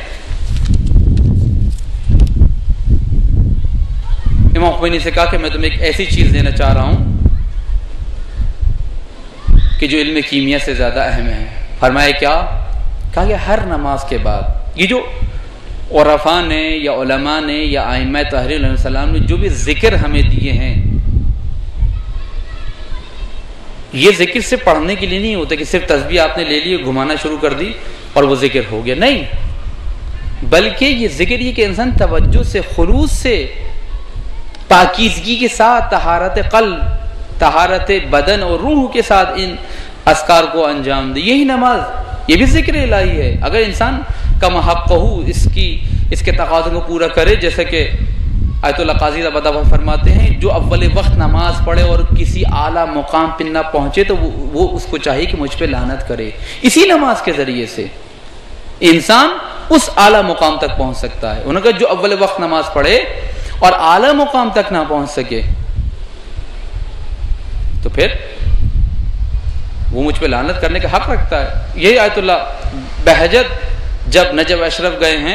امام خمینی سے کہا کہ میں تمہیں ایک ایسی چیز دینا چاہ رہا ہوں کہ جو علم کیمیا سے زیادہ اہم ہے. فرمایا کیا؟ کہا کہ ہر نماز کے بعد یہ جو عرفاء نے یا علماء نے یا ائمہ تحریر علیہ السلام نے جو بھی ذکر ہمیں دیے ہیں، یہ ذکر سے پڑھنے کے لیے نہیں ہوتا کہ صرف تسبیح آپ نے لے لی گھمانا شروع کر دی اور وہ ذکر ہو گیا. نہیں، بلکہ یہ ذکر یہ کہ انسان توجہ سے، خلوص سے، پاکیزگی کے ساتھ، طہارت قلب، طہارت بدن اور روح کے ساتھ ان اذکار کو انجام دے. یہی نماز، یہ بھی ذکر الہی ہے. اگر انسان کم حقہ اس کے تقاضوں کو پورا کرے، جیسا کہ آیت اللہ قاضی طباطبائی فرماتے ہیں جو اول وقت نماز پڑھے اور کسی اعلیٰ مقام پہ نہ پہنچے تو وہ اس کو چاہیے کہ مجھ پہ لعنت کرے. اسی نماز کے ذریعے سے انسان اس اعلیٰ مقام تک پہنچ سکتا ہے. انہوں نے کہا جو اول وقت نماز پڑھے اور اعلیٰ مقام تک نہ پہنچ سکے تو پھر وہ مجھ پہ لعنت کرنے کا حق رکھتا ہے. یہی آیت اللہ بہجت جب نجف اشرف گئے ہیں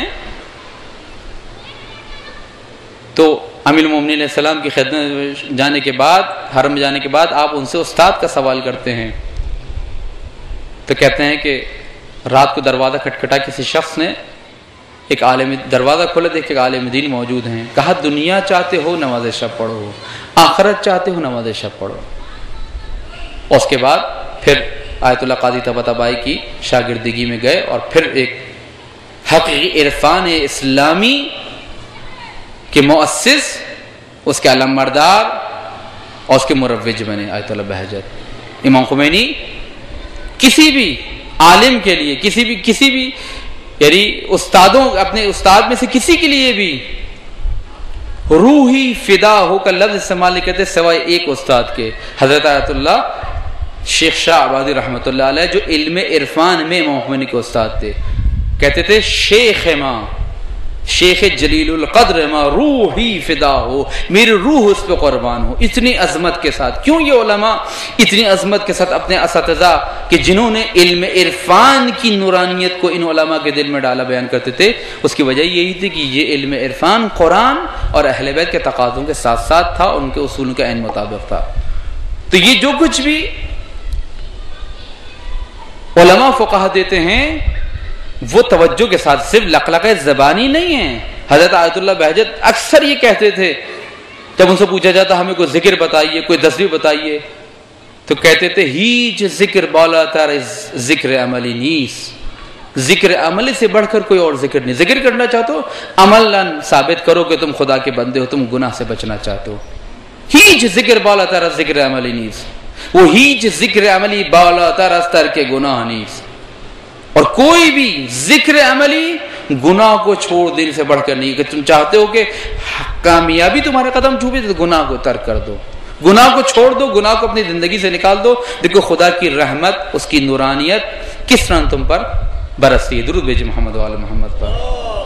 تو امیر المومنین علیہ السلام کی خدمت جانے کے بعد، حرم میں جانے کے بعد آپ ان سے استاد کا سوال کرتے ہیں. تو کہتے ہیں کہ رات کو دروازہ کھٹکھٹا کسی شخص نے، ایک عالم، دروازہ کھولا دیکھ کے عالم دین موجود ہیں. کہا دنیا چاہتے ہو نماز شب پڑھو، آخرت چاہتے ہو نماز شب پڑھو. اور اس کے بعد پھر آیت اللہ قاضی طباطبائی کی شاگردگی میں گئے اور پھر ایک حقیقی عرفان اسلامی کے مؤسس، اس کے علمبردار اور اس کے مروج بنے آیت اللہ بہجت. امام خمینی کسی بھی عالم کے لیے، کسی بھی یعنی استادوں، اپنے استاد میں سے کسی کے لیے بھی روحی فدا ہو کر لفظ استعمال کرتے سوائے ایک استاد کے، حضرت آیت اللہ شیخ شاہ آبادی رحمۃ اللہ علیہ، جو علم عرفان میں امام خمینی کے استاد تھے. کہتے تھے شیخ ماں، شیخ جلیل القدر ماں روحی فدا ہو، میری روح اس پہ قربان ہو. اتنی عظمت کے ساتھ. کیوں یہ علماء اتنی عظمت کے ساتھ اپنے اساتذہ کہ جنہوں نے علم عرفان کی نورانیت کو ان علماء کے دل میں ڈالا بیان کرتے تھے؟ اس کی وجہ یہی تھی کہ یہ علم عرفان قرآن اور اہل بیت کے تقاضوں کے ساتھ ساتھ تھا، ان کے اصولوں کے عین مطابق تھا. تو یہ جو کچھ بھی علماء فقہا دیتے ہیں وہ توجہ کے ساتھ، صرف لقلقہ زبانی نہیں ہے، حضرت آیت اللہ بہجت اکثر یہ کہتے تھے جب ان سے پوچھا جاتا ہمیں کوئی ذکر بتائیے، کوئی تصویر بتائیے، تو کہتے تھے ہیچ ذکر بالا تر ذکر عملی نیس، ذکر عملی سے بڑھ کر کوئی اور ذکر نہیں. ذکر کرنا چاہتے ہو عملاً ثابت کرو کہ تم خدا کے بندے ہو، تم گناہ سے بچنا چاہتے ہو. ہیچ ذکر بالا تر ذکر عملی نیس، وہ ہیچ ذکر عملی بالا تر از ترک گناہ نیس. اور کوئی بھی ذکر عملی گناہ کو چھوڑ دینے سے بڑھ کر نہیں. کہ تم چاہتے ہو کہ کامیابی تمہارے قدم چھوپے تو گناہ کو ترک کر دو، گناہ کو چھوڑ دو، گناہ کو اپنی زندگی سے نکال دو. دیکھو خدا کی رحمت، اس کی نورانیت کس طرح تم پر برستی ہے. درود بھیجے محمد وعلی محمد پر.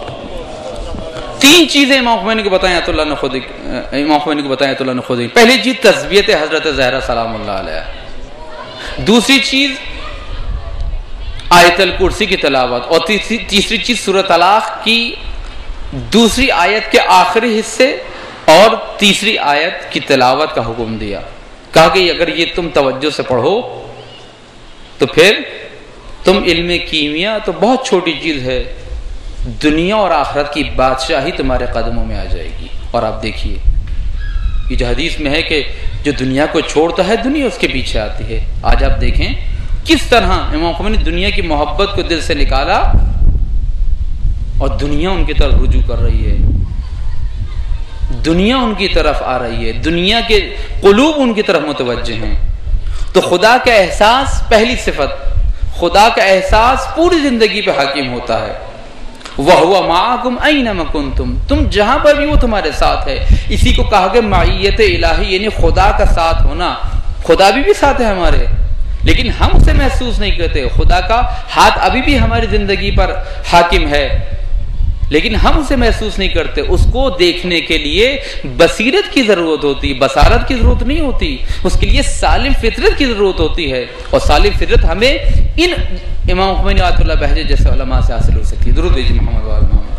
3 چیزیں امام خمینی کو بتائیں آیت اللہ نے خود. پہلی چیز تسبیحت حضرت زہرا سلام اللہ علیہ. دوسری چیز آیت الکرسی کی تلاوت. اور تیسری چیز سورۃ طلاق کی دوسری آیت کے آخری حصے اور تیسری آیت کی تلاوت کا حکم دیا. کہا کہ اگر یہ تم توجہ سے پڑھو تو پھر تم علم کیمیا تو بہت چھوٹی چیز ہے، دنیا اور آخرت کی بادشاہی تمہارے قدموں میں آ جائے گی. اور آپ دیکھیے یہ جو حدیث میں ہے کہ جو دنیا کو چھوڑتا ہے دنیا اس کے پیچھے آتی ہے. آج آپ دیکھیں کس طرح امام خمینی نے دنیا کی محبت کو دل سے نکالا اور دنیا ان کی طرف رجوع کر رہی ہے، دنیا ان کی طرف آ رہی ہے، دنیا کے قلوب ان کی طرف متوجہ ہیں. تو خدا کا احساس، پہلی صفت، خدا کا احساس پوری زندگی پہ حاکم ہوتا ہے. وَهُوَ مَعَكُمْ أَيْنَمَا كُنْتُمْ، تم جہاں پر بھی وہ تمہارے ساتھ ہے. اسی کو کہا کہ معیت الہی، یعنی خدا کا ساتھ ہونا. خدا بھی ساتھ ہے ہمارے، لیکن ہم اسے محسوس نہیں کرتے. خدا کا ہاتھ ابھی بھی ہماری زندگی پر حاکم ہے لیکن ہم اسے محسوس نہیں کرتے. اس کو دیکھنے کے لیے بصیرت کی ضرورت ہوتی، بصارت کی ضرورت نہیں ہوتی. اس کے لیے سالم فطرت کی ضرورت ہوتی ہے، اور سالم فطرت ہمیں ان امام خمینی آیت اللہ بہجت جیسے علماء سے حاصل ہو سکتی ہے. درود بھیجیے محمد وعلی محمد.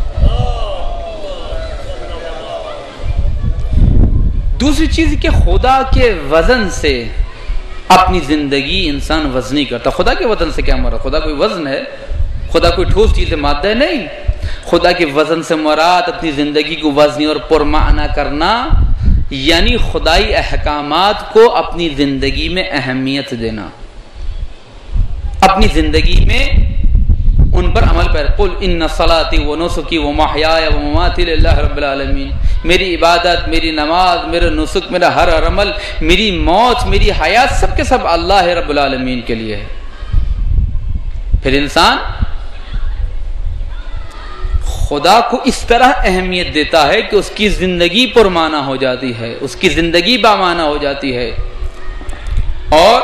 دوسری چیز کہ خدا کے وزن سے اپنی زندگی انسان وزن نہیں کرتا. خدا کے وزن سے کیا مراد؟ خدا کوئی وزن ہے؟ خدا کوئی ٹھوس چیز ہے، مادہ ہے؟ نہیں. خدا کے وزن سے مراد اپنی زندگی کو وزنی اور پرمعنی کرنا، یعنی خدائی احکامات کو اپنی زندگی میں اہمیت دینا، اپنی زندگی میں ان پر عمل پر. قل ان صلاتی و نسکی و محیای و مماتی للہ رب العالمین. میری عبادت، میری نماز، میرا نسک، میرا ہر عمل، میری موت، میری حیات، سب کے سب اللہ رب العالمین کے لیے ہے. پھر انسان خدا کو اس طرح اہمیت دیتا ہے کہ اس کی زندگی پرمعنی ہو جاتی ہے، اس کی زندگی بامعنی ہو جاتی ہے. اور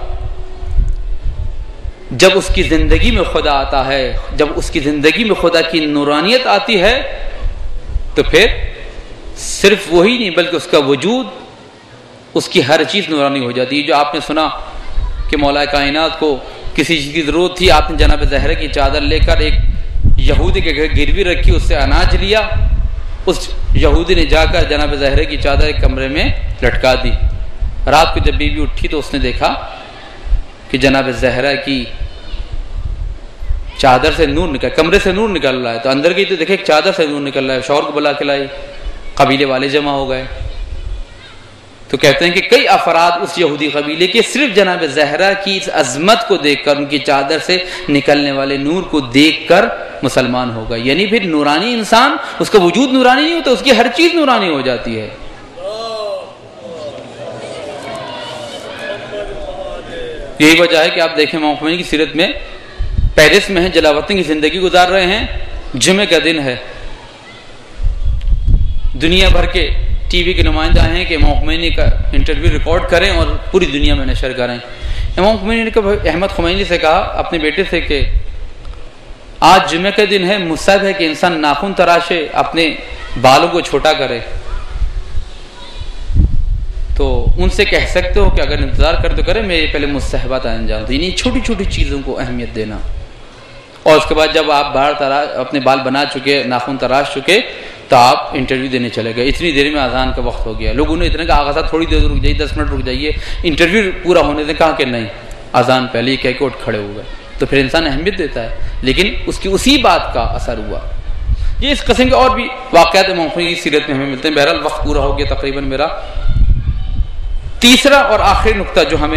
جب اس کی زندگی میں خدا آتا ہے، جب اس کی زندگی میں خدا کی نورانیت آتی ہے تو پھر صرف وہی نہیں بلکہ اس کا وجود، اس کی ہر چیز نورانی ہو جاتی ہے. جو آپ نے سنا کہ مولا کائنات کو کسی چیز کی ضرورت تھی، آپ نے جناب زہرا کی چادر لے کر ایک یہودی کے گھر گروی رکھی، اس سے اناج لیا. اس یہودی نے جا کر جناب زہرا کی چادر ایک کمرے میں لٹکا دی. رات کو جب بیوی اٹھی تو اس نے دیکھا کہ جناب زہرا کی چادر سے نور نکل، کمرے سے نور نکل رہا ہے. تو اندر گئی تو دیکھے ایک چادر سے نور نکل رہا ہے. شوہر کو بلا کے لائی، قبیلے والے جمع ہو گئے. تو کہتے ہیں کہ کئی افراد اس یہودی قبیلے کے صرف جناب زہرا کی اس عظمت کو دیکھ کر، ان کی چادر سے نکلنے والے نور کو دیکھ کر مسلمان ہو گئے. یعنی پھر نورانی انسان، اس کا وجود نورانی نہیں ہوتا، اس کی ہر چیز نورانی ہو جاتی ہے. یہی وجہ ہے کہ آپ دیکھیں امام خمینی کی سیرت میں پیرس میں ہیں، جلاوطن کی زندگی گزار رہے ہیں. جمعے کا دن ہے، دنیا بھر کے ٹی وی کے نمائندہ آئے ہیں کہ امام خمینی کا انٹرویو ریکارڈ کریں اور پوری دنیا میں نشر کریں. امام خمینی نے احمد خمینی سے کہا اپنے بیٹے سے کہ آج جمعے کا دن ہے، مستحب ہے کہ انسان ناخن تراشے، اپنے بالوں کو چھوٹا کرے. تو ان سے کہہ سکتے ہو کہ اگر انتظار کر تو کرے، میں یہ پہلے مستحبات انجام دیں، چھوٹی چھوٹی چیزوں کو اہمیت دینا. اور اس کے بعد جب آپ اپنے بال بنا چکے، ناخن تراش چکے، تو آپ انٹرویو دینے چلے گئے. اتنی دیر میں اذان کا وقت ہو گیا. لوگوں نے اتنا کہا آغا صاحب تھوڑی دیر رک جائیے، 10 منٹ رک جائیے، انٹرویو پورا ہونے سے. کہا کہ نہیں، اذان پہلے ہی کہہ کے اٹھ کھڑے ہو گئے. تو پھر انسان اہمیت دیتا ہے، لیکن اس کی اسی بات کا اثر ہوا. یہ اس قسم کے اور بھی واقعات امام خمینی کی سیرت میں ہمیں ملتے ہیں. بہرحال وقت پورا ہو گیا تقریباً میرا. تیسرا اور آخری نقطہ جو ہمیں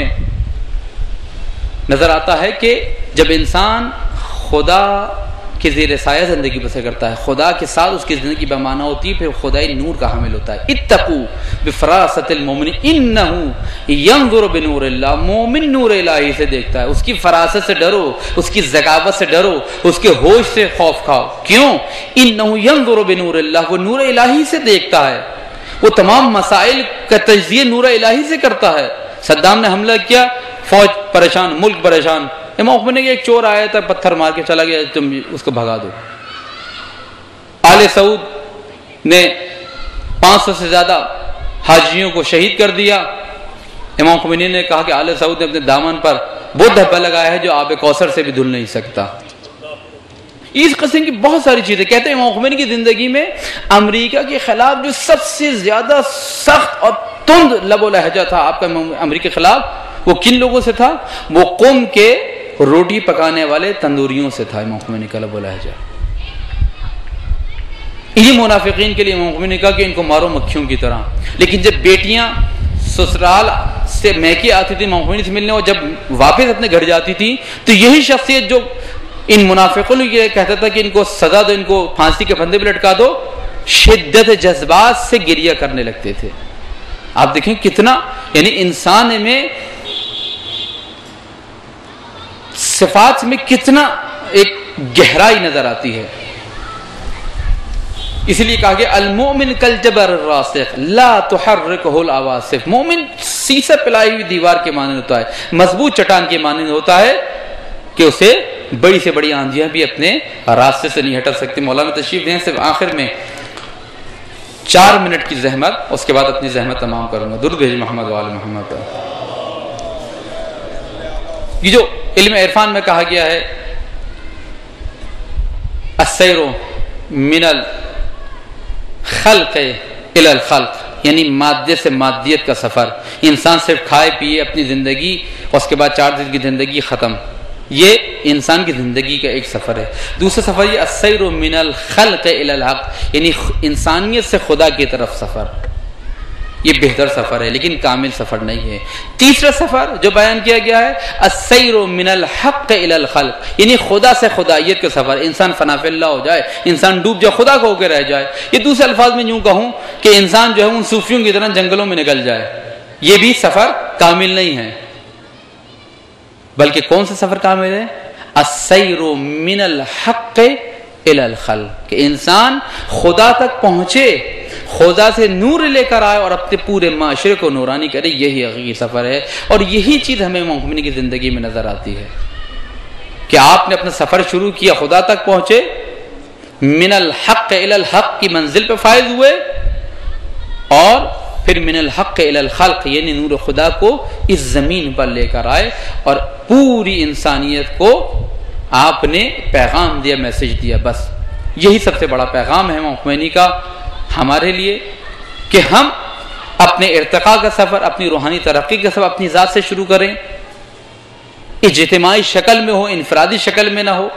نظر آتا ہے کہ جب انسان خدا کے زیر سایہ زندگی بسر کرتا ہے، خدا کے ساتھ اس کی زندگی بمعنی ہوتی ہے، پھر خدائی نور کا حامل ہوتا ہے. اتقوا بفراست المؤمن انہ ینظر بنور اللہ. مومن نور الہی سے دیکھتا ہے، اس کی فراست سے ڈرو، اس کی ذکاوت سے ڈرو، اس کے ہوش سے خوف کھاؤ. کیوں؟ انہ ینظر بنور اللہ، وہ نور الہی سے دیکھتا ہے، وہ تمام مسائل کا تجزیہ نور الہی سے کرتا ہے. صدام نے حملہ کیا، فوج پریشان، ملک پریشان. امام خمینی نے ایک چور آیا تھا، پتھر مار کے چلا گیا، تم اس کو بھگا دو. آل سعود نے 500 سے زیادہ حاجیوں کو شہید کر دیا. امام خمینی نے کہا کہ آل سعود نے اپنے دامن پر وہ دھبا لگایا ہے جو آب کوثر سے بھی دھل نہیں سکتا. اس قسم کی بہت ساری چیزیں. کہتے ہیں امام خمینی کی زندگی میں امریکہ کے خلاف جو سب سے زیادہ سخت اور تند لب و لہجہ تھا آپ کا امریکہ کے خلاف، وہ کن لوگوں سے تھا؟ وہ قوم کے روٹی پکانے والے تندوریوں سے تھا امام خمینی کا لب و لہجہ. یہ منافقین کے لیے امام خمینی نے کہا کہ ان کو مارو مکھیوں کی طرح. لیکن جب بیٹیاں سسرال سے میکے آتی تھی امام خمینی سے ملنے، اور جب واپس اپنے گھر جاتی تھی تو یہی شخصیت جو ان منافقوں نے یہ کہتا تھا کہ ان کو سزا دو، ان کو پھانسی کے پھندے پہ لٹکا دو، شدت جذبات سے گریہ کرنے لگتے تھے. آپ دیکھیں کتنا، یعنی انسان میں صفات میں کتنا ایک گہرائی نظر آتی ہے. اس لیے کہا کہ المؤمن کالجبر الراسخ لا تحرکہ العواصف. مومن سیسہ پلائی ہوئی دیوار کے مانند ہوتا ہے، مضبوط چٹان کے مانند ہوتا ہے کہ اسے بڑی سے بڑی آندھیاں بھی اپنے راستے سے نہیں ہٹا سکتی. مولانا تشریف دیں، صرف آخر میں 4 منٹ کی زحمت، اس کے بعد اپنی زحمت تمام کروں گا. درود بھیجیں محمد وآل محمد. یہ جو علم عرفان میں کہا گیا ہے السیر من الخلق الی الخلق، یعنی مادے سے مادیت کا سفر. انسان صرف کھائے پیے اپنی زندگی، اس کے بعد 4 دن کی زندگی ختم. یہ انسان کی زندگی کا ایک سفر ہے. دوسرا سفر یہ السیر من الخلق الی الحق، یعنی انسانیت سے خدا کی طرف سفر. یہ بہتر سفر ہے لیکن کامل سفر نہیں ہے. تیسرا سفر جو بیان کیا گیا ہے السیر من الحق الی الخلق، یعنی خدا سے خدائیت کا سفر. انسان فنا فی اللہ ہو جائے، انسان ڈوب جائے، خدا کو ہو کے رہ جائے. یہ دوسرے الفاظ میں یوں کہوں کہ انسان جو ہے ان صوفیوں کی طرح جنگلوں میں نکل جائے. یہ بھی سفر کامل نہیں ہے. بلکہ کون سا سفر کامل ہے؟ السیر من الحق الی الخلق، کہ انسان خدا تک پہنچے، خدا سے نور لے کر آئے اور اپنے پورے معاشرے کو نورانی کرے. یہی حقیقی سفر ہے. اور یہی چیز ہمیں امام خمینی کی زندگی میں نظر آتی ہے کہ آپ نے اپنا سفر شروع کیا، خدا تک پہنچے، من الحق الی الحق کی منزل پہ فائز ہوئے، اور پھر من الحق الی الخلق یعنی نور خدا کو اس زمین پر لے کر آئے اور پوری انسانیت کو آپ نے پیغام دیا، میسج دیا. بس یہی سب سے بڑا پیغام ہے امام خمینی کا ہمارے لیے، کہ ہم اپنے ارتقاء کا سفر، اپنی روحانی ترقی کا سفر اپنی ذات سے شروع کریں. اجتماعی شکل میں ہو، انفرادی شکل میں نہ ہو.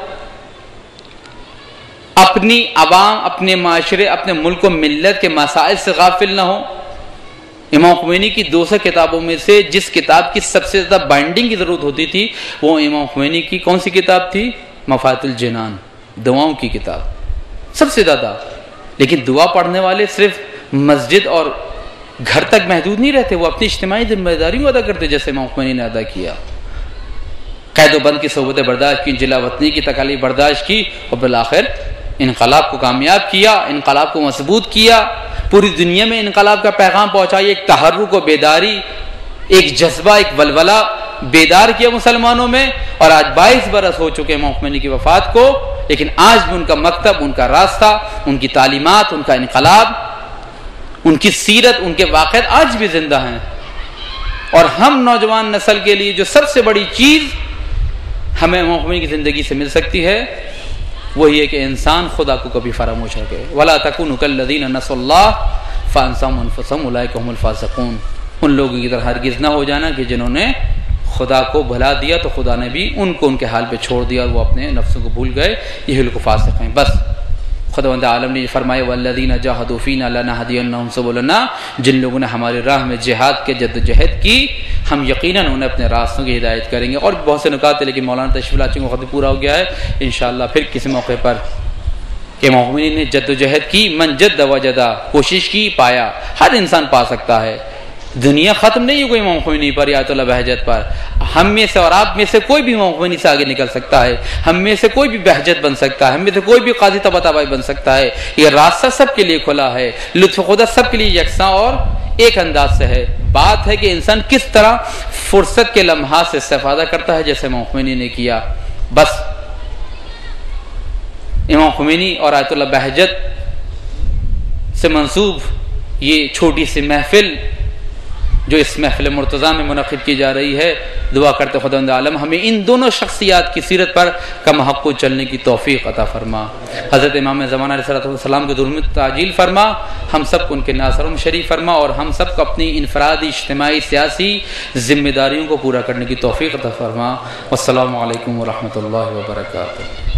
اپنی عوام، اپنے معاشرے، اپنے ملک و ملت کے مسائل سے غافل نہ ہو. امام خمینی کی 200 کتابوں میں سے جس کتاب کی سب سے زیادہ بائنڈنگ کی ضرورت ہوتی تھی وہ امام خمینی کی کون سی کتاب تھی؟ مفاتح الجنان، دعاؤں کی کتاب سب سے زیادہ. لیکن دعا پڑھنے والے صرف مسجد اور گھر تک محدود نہیں رہتے، وہ اپنی اجتماعی ذمہ داریوں ادا کرتے جیسے امام خمینی نے ادا کیا. قید و بند کی صحبتیں برداشت کی، جلا وطنی کی تکالیف برداشت کی، اور بالآخر انقلاب کو کامیاب کیا، انقلاب کو مضبوط کیا، پوری دنیا میں انقلاب کا پیغام پہنچایا. ایک تحرک و بیداری، ایک جذبہ، ایک ولولہ بیدار کیا مسلمانوں میں. اور آج 22 برس ہو چکے امام خمینی کی وفات کو، لیکن آج بھی ان کا مکتب، ان کا راستہ، ان کی تعلیمات، ان کا انقلاب، ان کی سیرت، ان کے واقعات آج بھی زندہ ہیں. اور ہم نوجوان نسل کے لیے جو سب سے بڑی چیز ہمیں امام خمینی کی زندگی سے مل سکتی ہے وہی ہے کہ انسان خدا کو کبھی فراموش نہ کرے. وَلَا تَكُونُوا كَالَّذِينَ نَسُوا اللَّهَ فَأَنسَاهُمْ أَنفُسَهُمْ أُولَٰئِكَ هُمُ الْفَاسِقُونَ. ان لوگوں کی طرح ہرگز نہ ہو جانا کہ جنہوں نے خدا کو بھلا دیا تو خدا نے بھی ان کو ان کے حال پہ چھوڑ دیا اور وہ اپنے نفسوں کو بھول گئے. یہی لوگ فاسق ہیں. بس خداوند عالم نے فرمایا والذین جاہدوا فینا لنہدینہم سبلنا، جن لوگوں نے ہماری راہ میں جہاد کے جد و جہد کی ہم یقیناً انہیں اپنے راستوں کی ہدایت کریں گے۔ اور بہت سے نکات ہیں لیکن مولانا تشریف لا چکے، وقت پورا ہو گیا ہے، انشاءاللہ پھر کسی موقع پر کہ مومنین نے جد و جہد کی، من جد وجدہ، کوشش کی پایا، ہر انسان پا سکتا ہے، دنیا ختم نہیں ہے کوئی امام خمینی پر یا آیت اللہ بہجت پر، ہم میں سے اور آپ میں سے کوئی بھی امام خمینی سے آگے نکل سکتا ہے، ہم میں سے کوئی بھی بہجت بن سکتا ہے، ہم میں سے کوئی بھی قاضی طباطبائی بن سکتا ہے، یہ راستہ سب کے لیے کھلا ہے، لطف خدا سب کے لیے یکساں اور ایک انداز سے ہے۔ بات ہے کہ انسان کس طرح فرصت کے لمحات سے استفادہ کرتا ہے، جیسے امام خمینی نے کیا۔ بس امام خمینی اور آیت اللہ بہجت سے منسوب یہ چھوٹی سی محفل جو اس محفل مرتضیٰ میں منعقد کی جا رہی ہے، دعا کرتے خداوند عالم ہمیں ان دونوں شخصیات کی سیرت پر کم حق کو چلنے کی توفیق عطا فرما۔ حضرت امام زمانہ علیہ السلام کے ظلم تعجیل فرما، ہم سب کو ان کے ناصروں میں شریک فرما، اور ہم سب کو اپنی انفرادی اجتماعی سیاسی ذمہ داریوں کو پورا کرنے کی توفیق عطا فرما۔ والسلام علیکم ورحمۃ اللہ وبرکاتہ۔